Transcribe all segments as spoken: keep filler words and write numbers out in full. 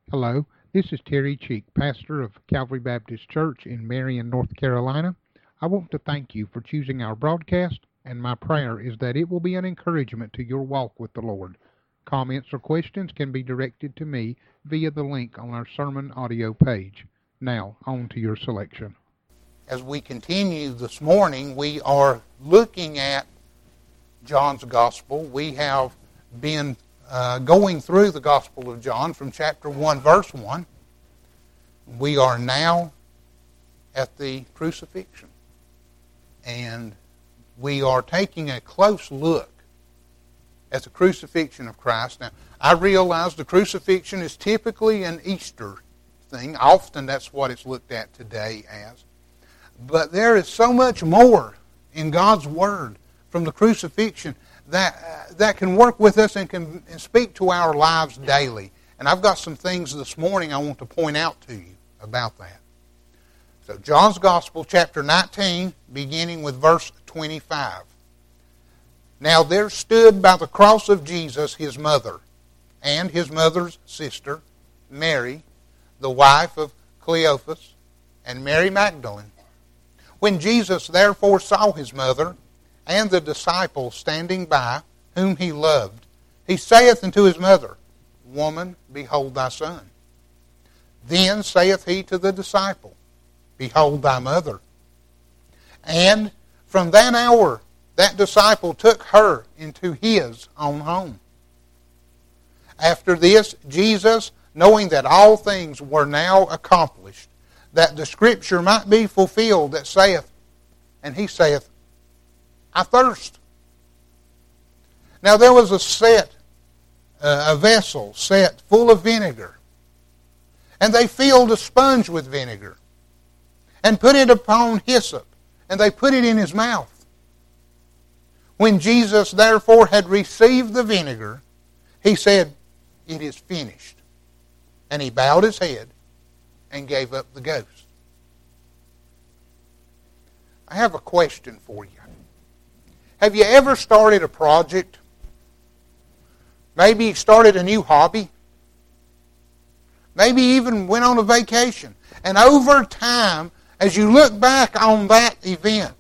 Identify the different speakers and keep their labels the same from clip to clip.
Speaker 1: Hello, this is Terry Cheek, pastor of Calvary Baptist Church in Marion, North Carolina. I want to thank you for choosing our broadcast, and my prayer is that it will be an encouragement to your walk with the Lord. Comments or questions can be directed to me via the link on our sermon audio page. Now, on to your selection.
Speaker 2: As we continue this morning, we are looking at John's Gospel. We have been uh, going through the Gospel of John from chapter one, verse one. We are now at the crucifixion. And we are taking a close look at the crucifixion of Christ. Now, I realize the crucifixion is typically an Easter thing. Often that's what it's looked at today as. But there is so much more in God's Word from the crucifixion that uh, that can work with us and can and speak to our lives daily. And I've got some things this morning I want to point out to you about that. So John's Gospel, chapter nineteen, beginning with verse twenty-five. Now there stood by the cross of Jesus his mother, and his mother's sister, Mary, the wife of Cleophas, and Mary Magdalene. When Jesus therefore saw his mother, and the disciple standing by, whom he loved, he saith unto his mother, Woman, behold thy son. Then saith he to the disciple, Behold thy mother. And from that hour that disciple took her into his own home. After this, Jesus, knowing that all things were now accomplished, that the Scripture might be fulfilled that saith, and he saith, I thirst. Now there was a set, uh, a vessel set full of vinegar, and they filled a sponge with vinegar, and put it upon hyssop, and they put it in his mouth. When Jesus therefore had received the vinegar, he said, It is finished. And he bowed his head and gave up the ghost. I have a question for you. Have you ever started a project? Maybe started a new hobby? Maybe even went on a vacation. And over time, as you look back on that event,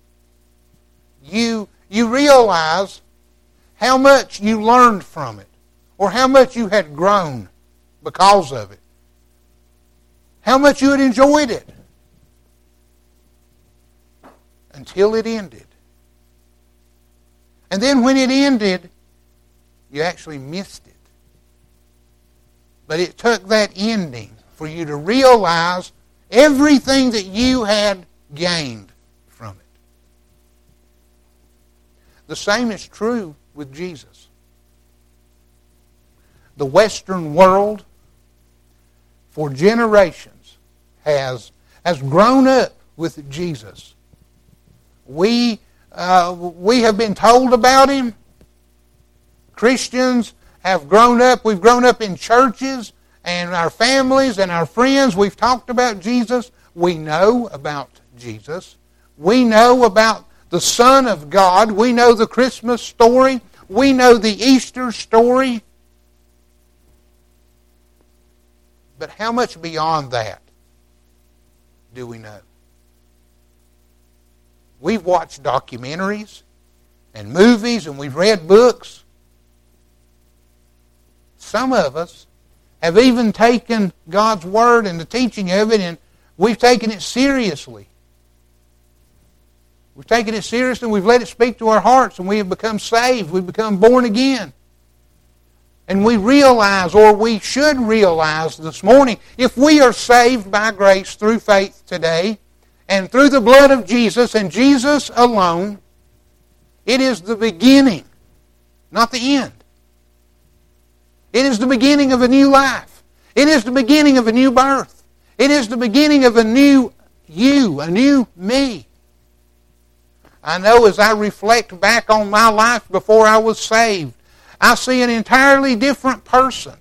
Speaker 2: you, you realize how much you learned from it, or how much you had grown because of it. How much you had enjoyed it. Until it ended. And then when it ended, you actually missed it. But it took that ending for you to realize everything that you had gained from it. The same is true with Jesus. The Western world, for generations, has, has grown up with Jesus. We, uh, we have been told about Him. Christians have grown up. We've grown up in churches, and our families and our friends, we've talked about Jesus. We know about Jesus. We know about the Son of God. We know the Christmas story. We know the Easter story. But how much beyond that do we know? We've watched documentaries and movies, and we've read books. Some of us have even taken God's Word and the teaching of it, and we've taken it seriously. We've taken it seriously, and we've let it speak to our hearts, and we have become saved. We've become born again. And we realize, or we should realize this morning, if we are saved by grace through faith today, and through the blood of Jesus, and Jesus alone, it is the beginning, not the end. It is the beginning of a new life. It is the beginning of a new birth. It is the beginning of a new you, a new me. I know as I reflect back on my life before I was saved, I see an entirely different person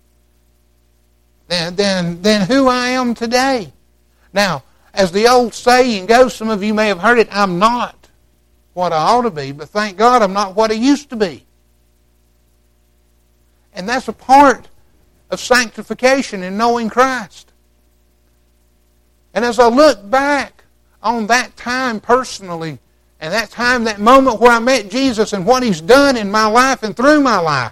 Speaker 2: than, than, than who I am today. Now, as the old saying goes, some of you may have heard it, I'm not what I ought to be, but thank God I'm not what I used to be. And that's a part of sanctification in knowing Christ. And as I look back on that time personally, and that time, that moment where I met Jesus and what He's done in my life and through my life,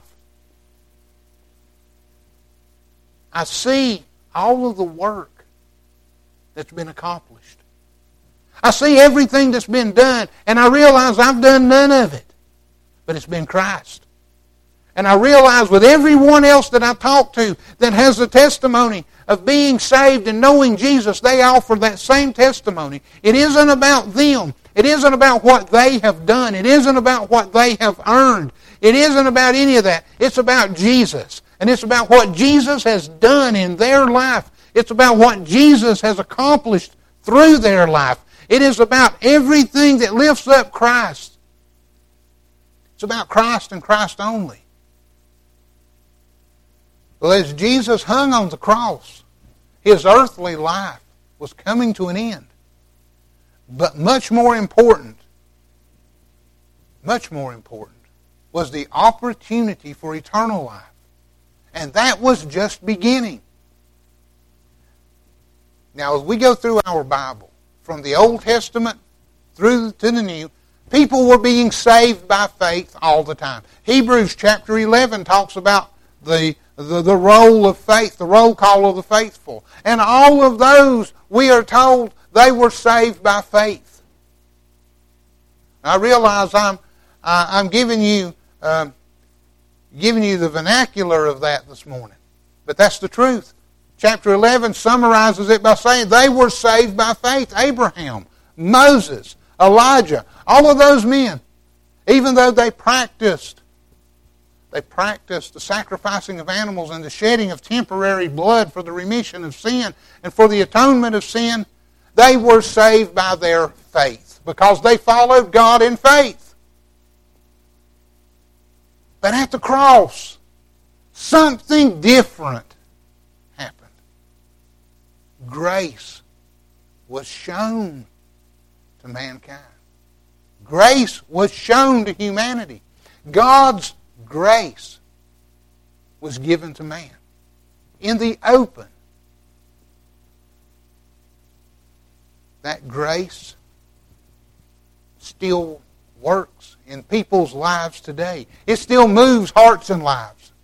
Speaker 2: I see all of the work that's been accomplished. I see everything that's been done, and I realize I've done none of it, but it's been Christ. And I realize with everyone else that I talk to that has the testimony of being saved and knowing Jesus, they offer that same testimony. It isn't about them. It isn't about what they have done. It isn't about what they have earned. It isn't about any of that. It's about Jesus. And it's about what Jesus has done in their life. It's about what Jesus has accomplished through their life. It is about everything that lifts up Christ. It's about Christ and Christ only. Well, as Jesus hung on the cross, His earthly life was coming to an end. But much more important, much more important, was the opportunity for eternal life. And that was just beginning. Now, as we go through our Bible, from the Old Testament through to the New, people were being saved by faith all the time. Hebrews chapter eleven talks about the, the, the role of faith, the roll call of the faithful. And all of those, we are told, they were saved by faith. I realize I'm uh, I'm giving you uh, giving you the vernacular of that this morning, but that's the truth. Chapter eleven summarizes it by saying they were saved by faith. Abraham, Moses, Elijah, all of those men, even though they practiced they practiced the sacrificing of animals and the shedding of temporary blood for the remission of sin and for the atonement of sin, they were saved by their faith because they followed God in faith. But at the cross, something different happened. Grace was shown to mankind. Grace was shown to humanity. God's grace was given to man in the open. That grace still works in people's lives today. It still moves hearts and lives.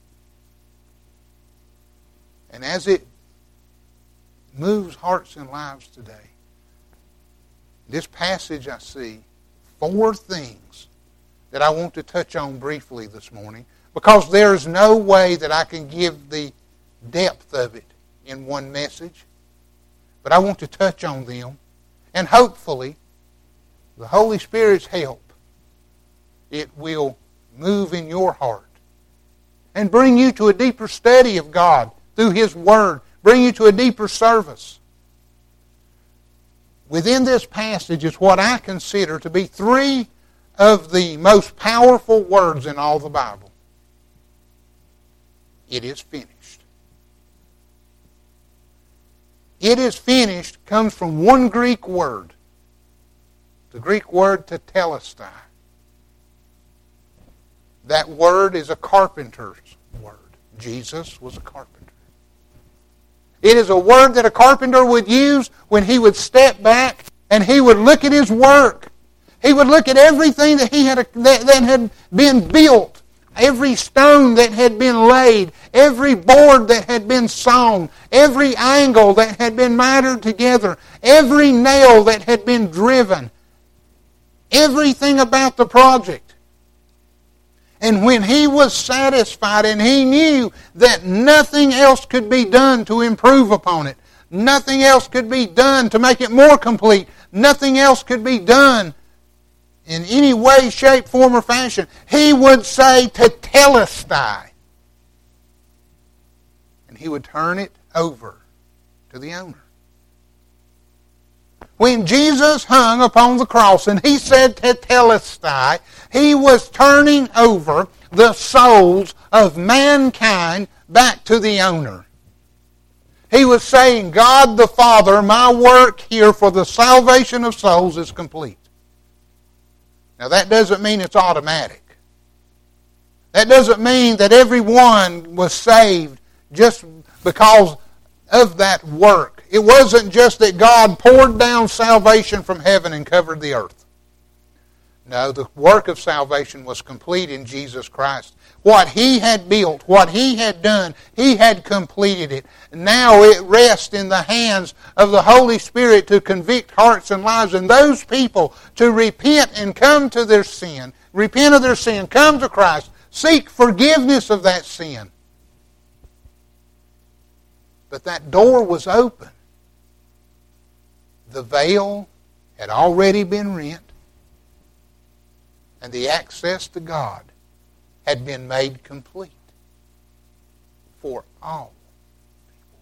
Speaker 2: And as it moves hearts and lives today, this passage I see four things that I want to touch on briefly this morning, because there is no way that I can give the depth of it in one message. But I want to touch on them, and hopefully, the Holy Spirit's help, it will move in your heart and bring you to a deeper study of God through His Word, bring you to a deeper service. Within this passage is what I consider to be three of the most powerful words in all the Bible. It is finished. It is finished comes from one Greek word. The Greek word tetelestai. That word is a carpenter's word. Jesus was a carpenter. It is a word that a carpenter would use when he would step back and he would look at his work. He would look at everything that he had that, that had been built, every stone that had been laid, every board that had been sawn, every angle that had been mitered together, every nail that had been driven, everything about the project. And when he was satisfied and he knew that nothing else could be done to improve upon it, nothing else could be done to make it more complete, nothing else could be done in any way, shape, form, or fashion, he would say tetelestai. And he would turn it over to the owner. When Jesus hung upon the cross and he said tetelestai, he was turning over the souls of mankind back to the owner. He was saying, God the Father, my work here for the salvation of souls is complete. Now that doesn't mean it's automatic. That doesn't mean that everyone was saved just because of that work. It wasn't just that God poured down salvation from heaven and covered the earth. No, the work of salvation was complete in Jesus Christ. What He had built, what He had done, He had completed it. Now it rests in the hands of the Holy Spirit to convict hearts and lives, and those people to repent and come to their sin. Repent of their sin, come to Christ, seek forgiveness of that sin. But that door was open. The veil had already been rent, and the access to God had been made complete for all people.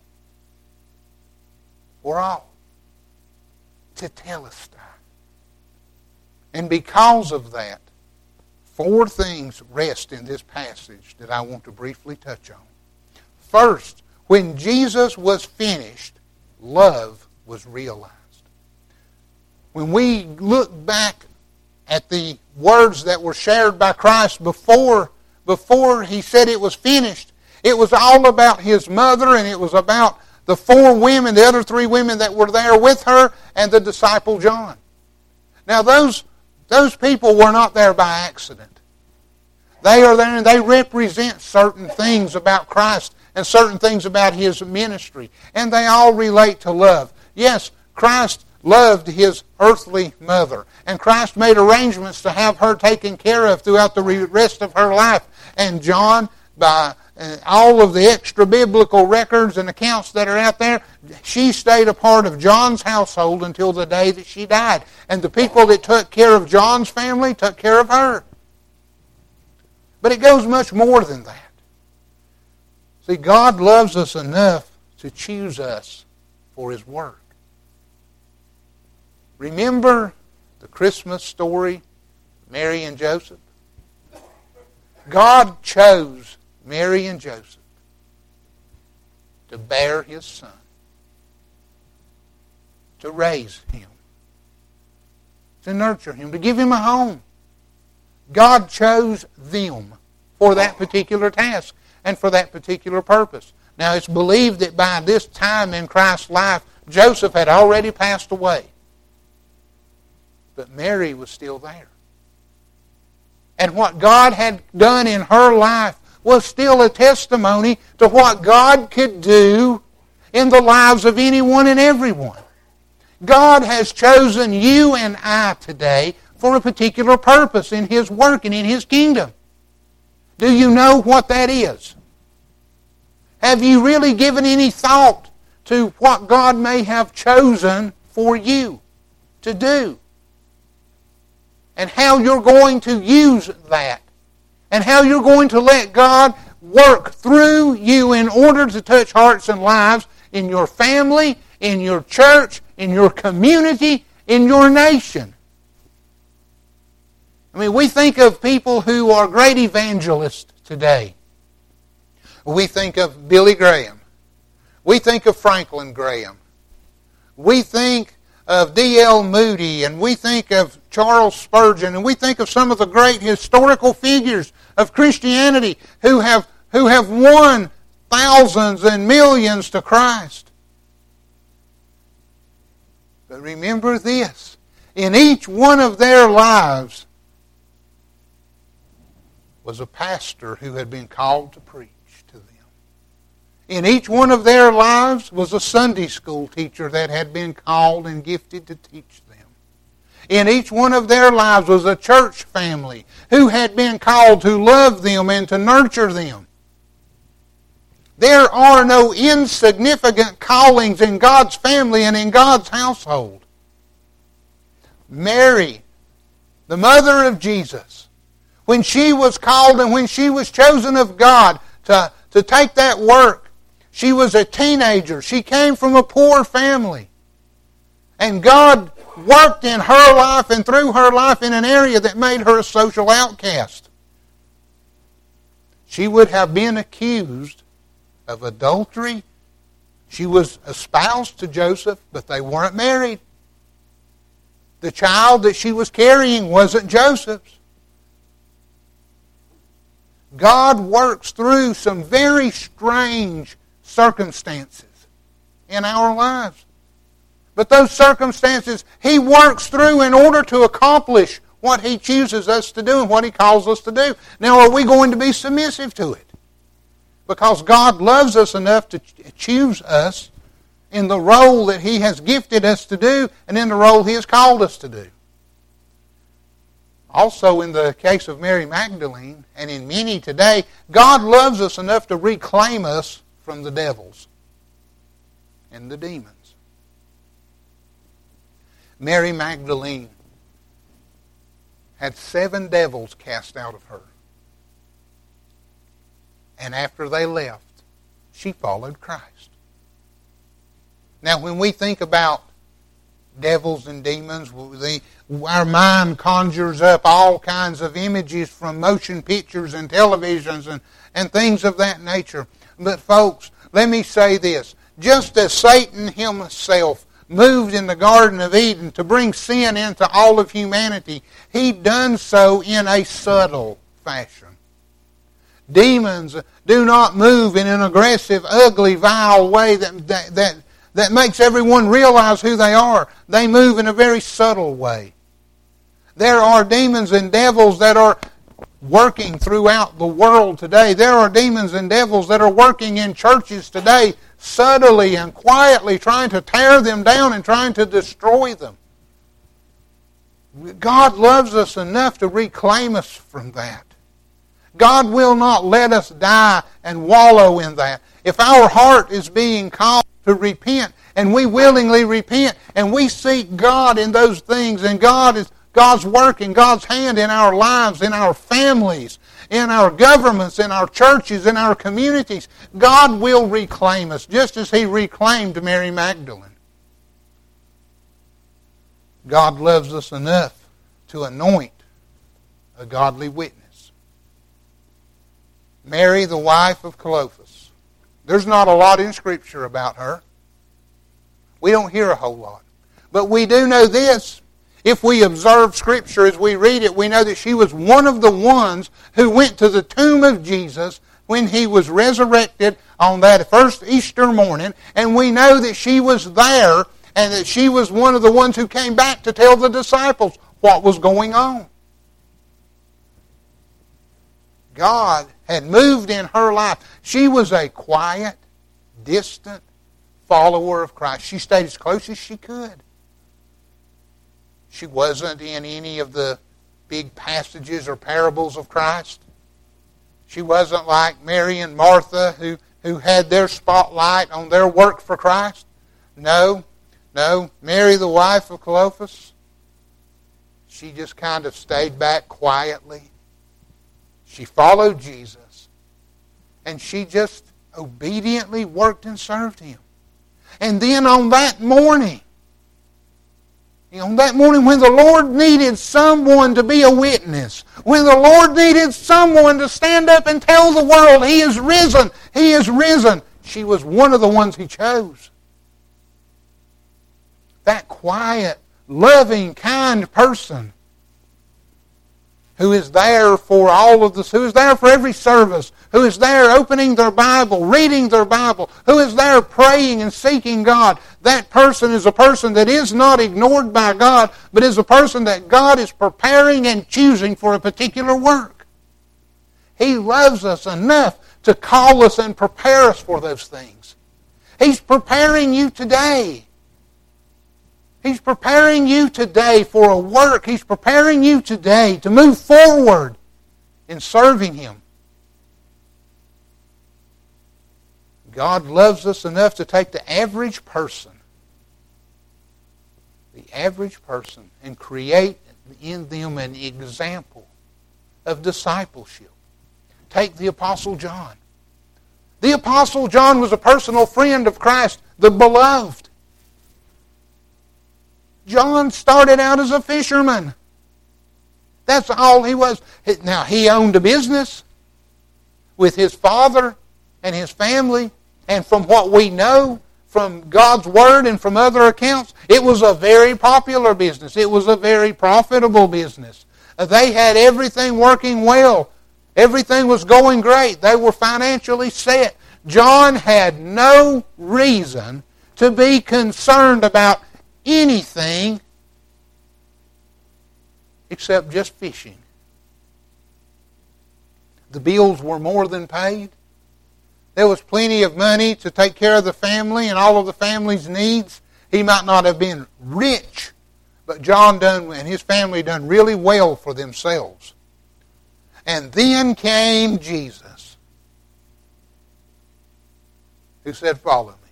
Speaker 2: For all. Tetelestai. And because of that, four things rest in this passage that I want to briefly touch on. First, when Jesus was finished, love was realized. When we look back at the words that were shared by Christ before, before He said it was finished, it was all about His mother, and it was about the four women, the other three women that were there with her, and the disciple John. Now those, those people were not there by accident. They are there and they represent certain things about Christ and certain things about His ministry. And they all relate to love. Yes, Christ loved His earthly mother. And Christ made arrangements to have her taken care of throughout the rest of her life. And John, by all of the extra biblical records and accounts that are out there, she stayed a part of John's household until the day that she died. And the people that took care of John's family took care of her. But it goes much more than that. See, God loves us enough to choose us for His work. Remember the Christmas story, Mary and Joseph? God chose Mary and Joseph to bear His Son, to raise Him, to nurture Him, to give Him a home. God chose them for that particular task and for that particular purpose. Now, it's believed that by this time in Christ's life, Joseph had already passed away. But Mary was still there. And what God had done in her life was still a testimony to what God could do in the lives of anyone and everyone. God has chosen you and I today for a particular purpose in His work and in His kingdom. Do you know what that is? Have you really given any thought to what God may have chosen for you to do? And how you're going to use that? And how you're going to let God work through you in order to touch hearts and lives in your family, in your church, in your community, in your nation. I mean, we think of people who are great evangelists today. We think of Billy Graham. We think of Franklin Graham. We think of D L Moody, and we think of Charles Spurgeon, and we think of some of the great historical figures of Christianity who have, who have won thousands and millions to Christ. But remember this, in each one of their lives was a pastor who had been called to preach to them. In each one of their lives was a Sunday school teacher that had been called and gifted to teach them. In each one of their lives was a church family who had been called to love them and to nurture them. There are no insignificant callings in God's family and in God's household. Mary, the mother of Jesus, when she was called and when she was chosen of God to, to take that work, she was a teenager. She came from a poor family. And God worked in her life and through her life in an area that made her a social outcast. She would have been accused of adultery. She was espoused to Joseph, but they weren't married. The child that she was carrying wasn't Joseph's. God works through some very strange circumstances in our lives. But those circumstances He works through in order to accomplish what He chooses us to do and what He calls us to do. Now, are we going to be submissive to it? Because God loves us enough to choose us in the role that He has gifted us to do and in the role He has called us to do. Also, in the case of Mary Magdalene, and in many today, God loves us enough to reclaim us from the devils and the demons. Mary Magdalene had seven devils cast out of her. And after they left, she followed Christ. Now, when we think about devils and demons, the, our mind conjures up all kinds of images from motion pictures and televisions and, and things of that nature. But folks, let me say this. Just as Satan himself moved in the Garden of Eden to bring sin into all of humanity, he done so in a subtle fashion. Demons do not move in an aggressive, ugly, vile way that, that, that that makes everyone realize who they are. They move in a very subtle way. There are demons and devils that are working throughout the world today. There are demons and devils that are working in churches today, subtly and quietly trying to tear them down and trying to destroy them. God loves us enough to reclaim us from that. God will not let us die and wallow in that. If our heart is being called to repent, and we willingly repent, and we seek God in those things, and God is God's work and God's hand in our lives, in our families, in our governments, in our churches, in our communities, God will reclaim us, just as He reclaimed Mary Magdalene. God loves us enough to anoint a godly witness. Mary, the wife of Clopas. There's not a lot in Scripture about her. We don't hear a whole lot. But we do know this. If we observe Scripture as we read it, we know that she was one of the ones who went to the tomb of Jesus when He was resurrected on that first Easter morning. And we know that she was there and that she was one of the ones who came back to tell the disciples what was going on. God had moved in her life. She was a quiet, distant follower of Christ. She stayed as close as she could. She wasn't in any of the big passages or parables of Christ. She wasn't like Mary and Martha who, who had their spotlight on their work for Christ. No, no. Mary, the wife of Clopas, she just kind of stayed back quietly. She followed Jesus. And she just obediently worked and served Him. And then on that morning, on that morning when the Lord needed someone to be a witness, when the Lord needed someone to stand up and tell the world, He is risen, He is risen, she was one of the ones He chose. That quiet, loving, kind person who is there for all of this, who is there for every service, who is there opening their Bible, reading their Bible, who is there praying and seeking God. That person is a person that is not ignored by God, but is a person that God is preparing and choosing for a particular work. He loves us enough to call us and prepare us for those things. He's preparing you today. He's preparing you today for a work. He's preparing you today to move forward in serving Him. God loves us enough to take the average person, the average person, and create in them an example of discipleship. Take the Apostle John. The Apostle John was a personal friend of Christ, the beloved. John started out as a fisherman. That's all he was. Now, he owned a business with his father and his family. And from what we know from God's Word and from other accounts, it was a very popular business. It was a very profitable business. They had everything working well. Everything was going great. They were financially set. John had no reason to be concerned about anything except just fishing. The bills were more than paid. There was plenty of money to take care of the family and all of the family's needs. He might not have been rich, but John done and his family done really well for themselves. And then came Jesus, who said, "Follow me."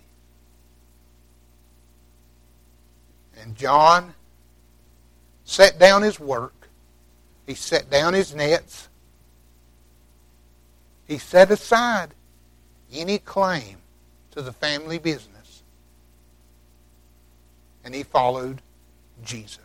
Speaker 2: And John set down his work. He set down his nets. He set aside any claim to the family business. And he followed Jesus.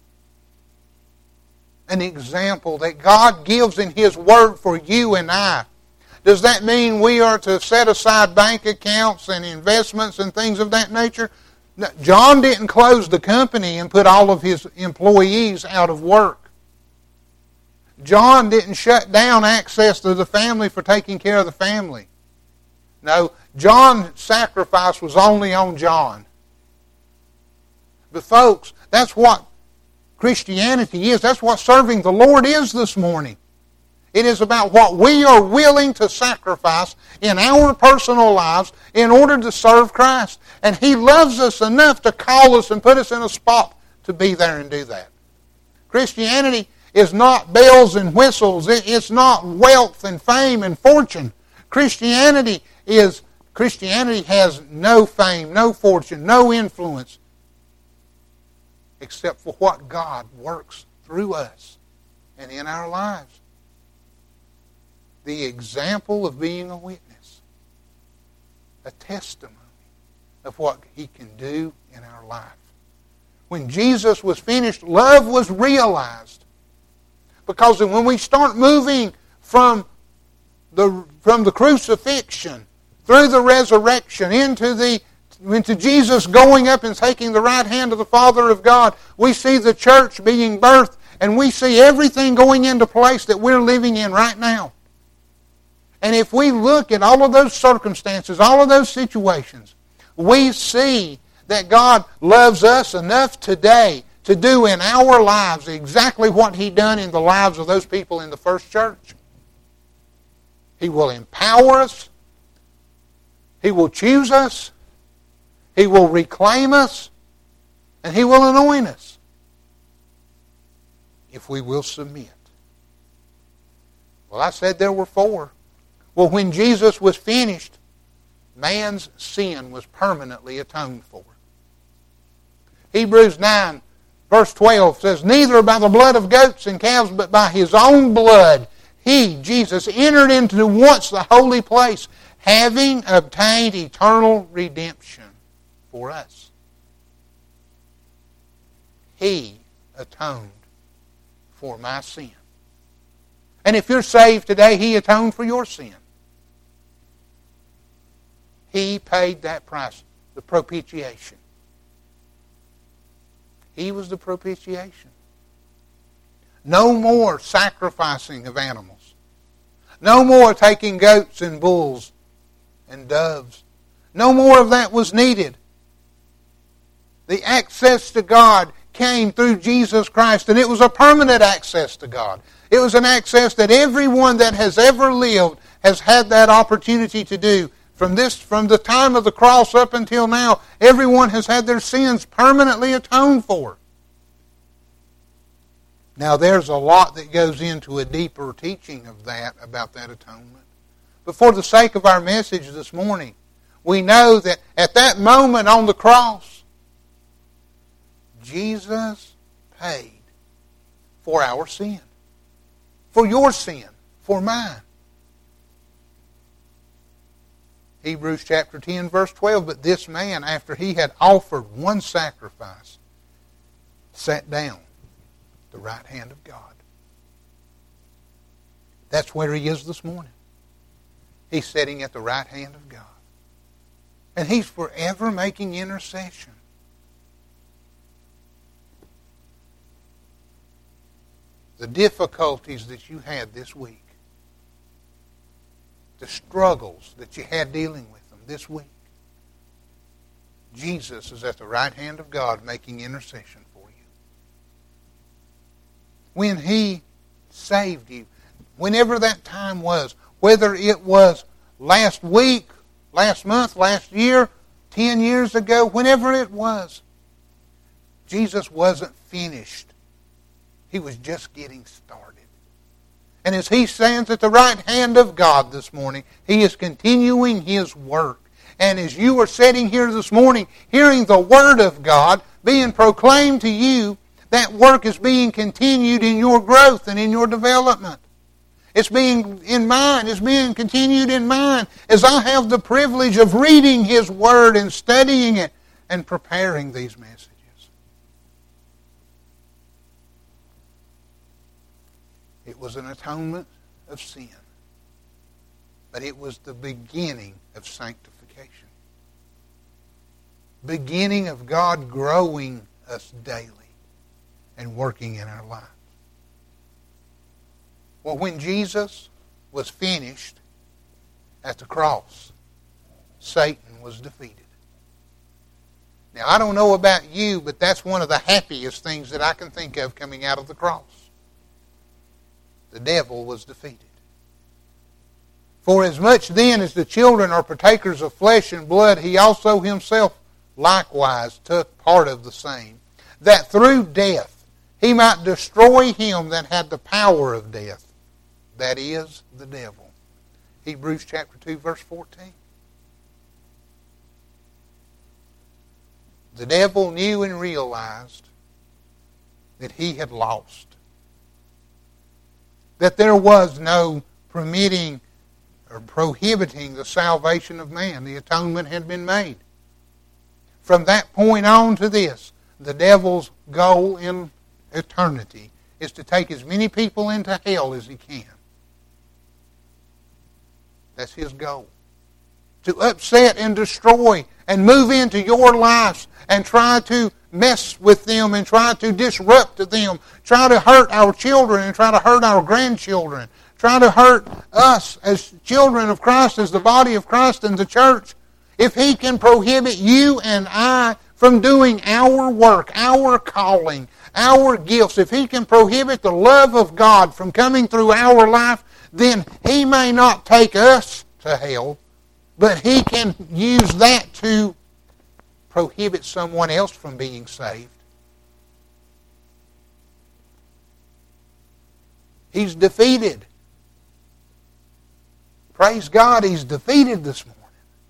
Speaker 2: An example that God gives in His Word for you and I. Does that mean we are to set aside bank accounts and investments and things of that nature? No, John didn't close the company and put all of his employees out of work. John didn't shut down access to the family for taking care of the family. No, John's sacrifice was only on John. But folks, that's what Christianity is. That's what serving the Lord is this morning. It is about what we are willing to sacrifice in our personal lives in order to serve Christ. And He loves us enough to call us and put us in a spot to be there and do that. Christianity is not bells and whistles. It's not wealth and fame and fortune. Christianity is Christianity has no fame, no fortune, no influence, except for what God works through us and in our lives. The example of being a witness, a testimony of what He can do in our life. When Jesus was finished, love was realized. Because when we start moving from the, from the crucifixion, through the resurrection, into the into Jesus going up and taking the right hand of the Father of God, we see the church being birthed, and we see everything going into place that we're living in right now. And if we look at all of those circumstances, all of those situations, we see that God loves us enough today to do in our lives exactly what He done in the lives of those people in the first church. He will empower us. He will choose us. He will reclaim us. And He will anoint us if we will submit. Well, I said there were four. Well, when Jesus was finished, man's sin was permanently atoned for. Hebrews nine, verse twelve says, "Neither by the blood of goats and calves, but by His own blood, He, Jesus, entered into once the holy place, having obtained eternal redemption for us." He atoned for my sin. And if you're saved today, He atoned for your sin. He paid that price, the propitiation. He was the propitiation. No more sacrificing of animals. No more taking goats and bulls and doves. No more of that was needed. The access to God came through Jesus Christ, and it was a permanent access to God. It was an access that everyone that has ever lived has had that opportunity to do. From this, from the time of the cross up until now, everyone has had their sins permanently atoned for. Now, there's a lot that goes into a deeper teaching of that, about that atonement. But for the sake of our message this morning, we know that at that moment on the cross, Jesus paid for our sin. For your sin. For mine. Hebrews chapter ten, verse twelve, "But this man, after he had offered one sacrifice, sat down at the right hand of God." That's where he is this morning. He's sitting at the right hand of God. And He's forever making intercession. The difficulties that you had this week, the struggles that you had dealing with them this week. Jesus is at the right hand of God making intercession for you. When He saved you, whenever that time was, whether it was last week, last month, last year, ten years ago, whenever it was, Jesus wasn't finished. He was just getting started. And as He stands at the right hand of God this morning, He is continuing His work. And as you are sitting here this morning, hearing the Word of God being proclaimed to you, that work is being continued in your growth and in your development. It's being in mine. It's being continued in mine as I have the privilege of reading His Word and studying it and preparing these messages. It was an atonement of sin, but it was the beginning of sanctification. Beginning of God growing us daily and working in our lives. Well, when Jesus was finished at the cross, Satan was defeated. Now, I don't know about you, but that's one of the happiest things that I can think of coming out of the cross. The devil was defeated. For as much then as the children are partakers of flesh and blood, he also himself likewise took part of the same, that through death he might destroy him that had the power of death, that is, the devil. Hebrews chapter two, verse fourteen. The devil knew and realized that he had lost. That there was no permitting or prohibiting the salvation of man. The atonement had been made. From that point on to this, the devil's goal in eternity is to take as many people into hell as he can. That's his goal. To upset and destroy and move into your lives and try to mess with them and try to disrupt them, try to hurt our children and try to hurt our grandchildren, try to hurt us as children of Christ, as the body of Christ and the church. If he can prohibit you and I from doing our work, our calling, our gifts, if he can prohibit the love of God from coming through our life, then he may not take us to hell, but he can use that to prohibit someone else from being saved. He's defeated. Praise God, he's defeated this morning.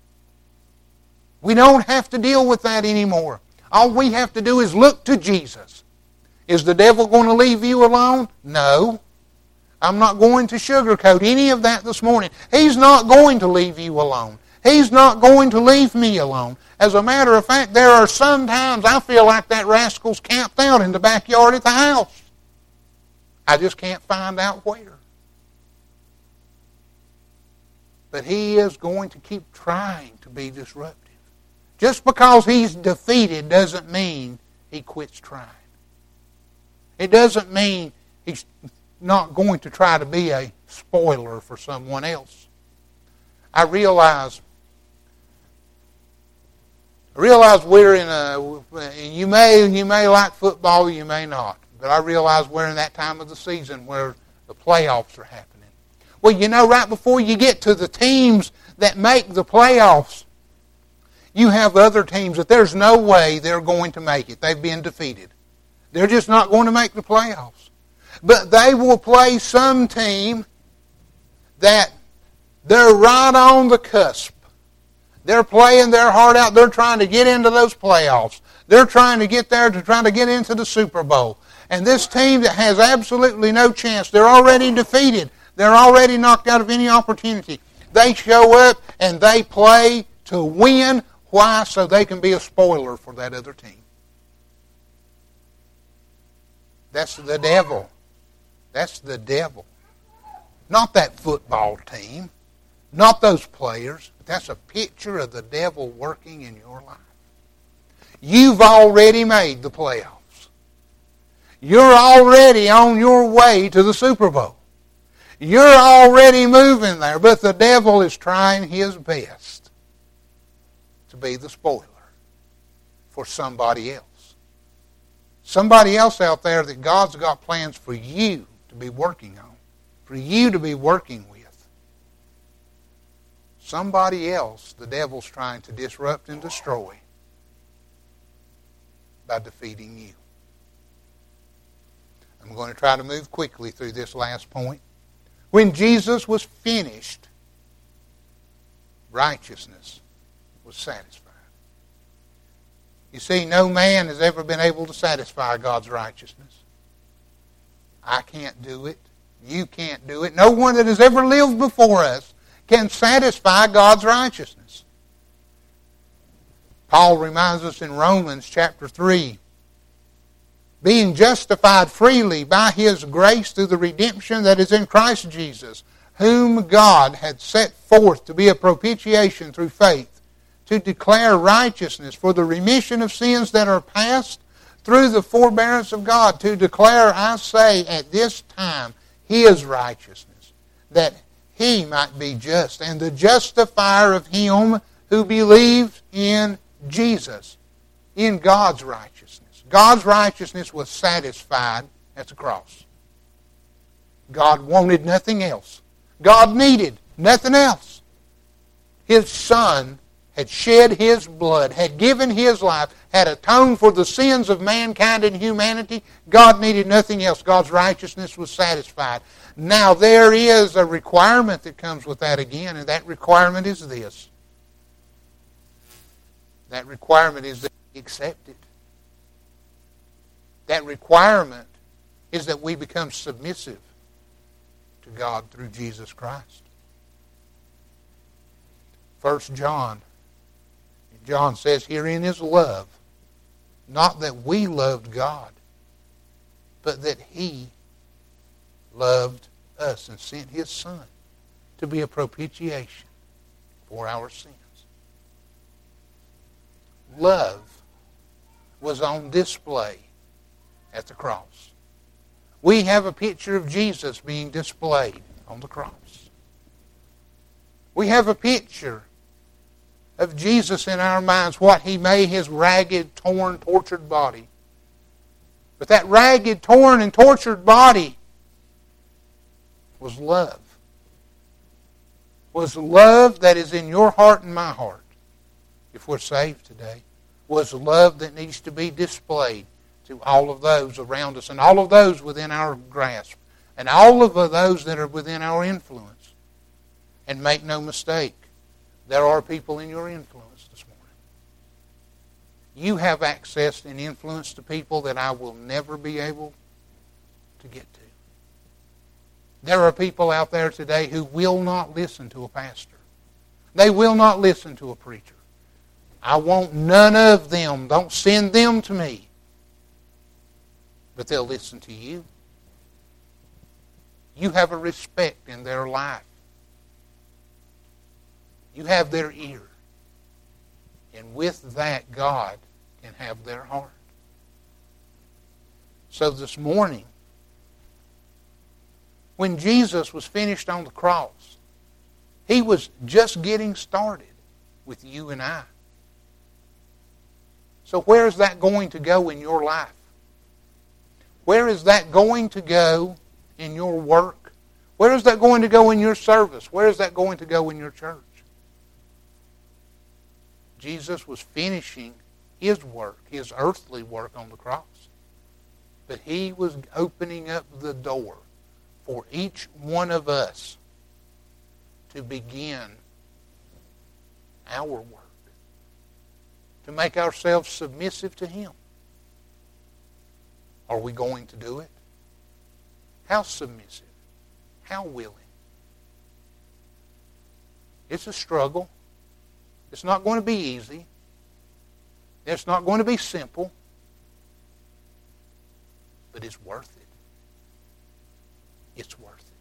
Speaker 2: We don't have to deal with that anymore. All we have to do is look to Jesus. Is the devil going to leave you alone? No. I'm not going to sugarcoat any of that this morning. He's not going to leave you alone. He's not going to leave me alone. As a matter of fact, there are some times I feel like that rascal's camped out in the backyard at the house. I just can't find out where. But he is going to keep trying to be disruptive. Just because he's defeated doesn't mean he quits trying. It doesn't mean he's not going to try to be a spoiler for someone else. I realize I realize we're in a, you may you may like football, you may not, but I realize we're in that time of the season where the playoffs are happening. Well, you know, right before you get to the teams that make the playoffs, you have other teams that there's no way they're going to make it. They've been defeated. They're just not going to make the playoffs. But they will play some team that they're right on the cusp. They're playing their heart out. They're trying to get into those playoffs. They're trying to get there to try to get into the Super Bowl. And this team that has absolutely no chance, they're already defeated. They're already knocked out of any opportunity. They show up and they play to win. Why? So they can be a spoiler for that other team. That's the devil. That's the devil. Not that football team. Not those players. That's a picture of the devil working in your life. You've already made the playoffs. You're already on your way to the Super Bowl. You're already moving there, but the devil is trying his best to be the spoiler for somebody else. Somebody else out there that God's got plans for you to be working on, for you to be working with. Somebody else the devil's trying to disrupt and destroy by defeating you. I'm going to try to move quickly through this last point. When Jesus was finished, righteousness was satisfied. You see, no man has ever been able to satisfy God's righteousness. I can't do it. You can't do it. No one that has ever lived before us can satisfy God's righteousness. Paul reminds us in Romans chapter three, being justified freely by His grace through the redemption that is in Christ Jesus, whom God had set forth to be a propitiation through faith, to declare righteousness for the remission of sins that are past through the forbearance of God, to declare, I say, at this time, His righteousness, that He might be just, and the justifier of him who believed in Jesus, in God's righteousness. God's righteousness was satisfied at the cross. God wanted nothing else. God needed nothing else. His Son had shed His blood, had given His life, had atoned for the sins of mankind and humanity. God needed nothing else. God's righteousness was satisfied. Now there is a requirement that comes with that again, and that requirement is this. That requirement is that we accept it. That requirement is that we become submissive to God through Jesus Christ. First John. John says, herein is love, not that we loved God, but that He loved us and sent His Son to be a propitiation for our sins. Love was on display at the cross. We have a picture of Jesus being displayed on the cross. We have a picture of Jesus in our minds, what He made, His ragged, torn, tortured body. But that ragged, torn, and tortured body was love. Was love that is in your heart and my heart, if we're saved today. Was love that needs to be displayed to all of those around us and all of those within our grasp and all of those that are within our influence. And make no mistake, there are people in your influence this morning. You have access and influence to people that I will never be able to get to. There are people out there today who will not listen to a pastor. They will not listen to a preacher. I want none of them. Don't send them to me. But they'll listen to you. You have a respect in their life. You have their ear. And with that, God can have their heart. So this morning, when Jesus was finished on the cross, He was just getting started with you and I. So where is that going to go in your life? Where is that going to go in your work? Where is that going to go in your service? Where is that going to go in your church? Jesus was finishing His work, His earthly work on the cross. But He was opening up the door for each one of us to begin our work, to make ourselves submissive to Him. Are we going to do it? How submissive? How willing? It's a struggle. It's not going to be easy. It's not going to be simple. But it's worth it. It's worth it.